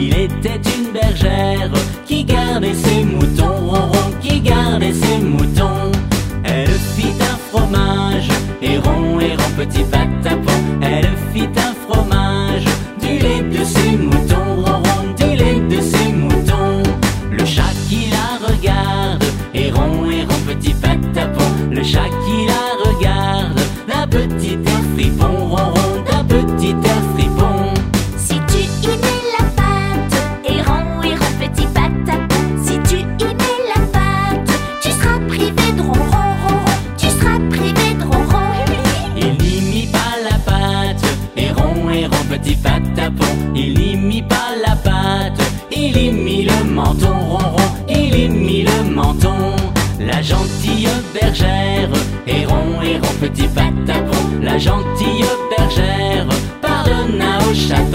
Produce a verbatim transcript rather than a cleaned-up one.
Il était une bergère qui gardait ses moutons, ronron, qui gardait ses moutons. Elle fit un fromage, héron, héron, petit patapon. Elle fit un fromage, du lait de ses moutons, ronron, du lait de ses moutons. Le chat qui la regarde, héron, héron, petit patapon. Le chat qui la regarde, la petite air fripon, ronron, la petite air fripon. Si tu y mets la pâte, héron, héron, petit patapon. Si tu y mets la pâte, tu seras privé de ronron, ronron, tu seras privé de ronron. Il n'y mit pas la pâte, héron, héron, petit patapon. Il n'y mit pas la pâte, il y mit le menton, ronron, il y mit le menton. La gentille bergère, héron, héron, petit patapon. La gentille bergère pardonna au chaton.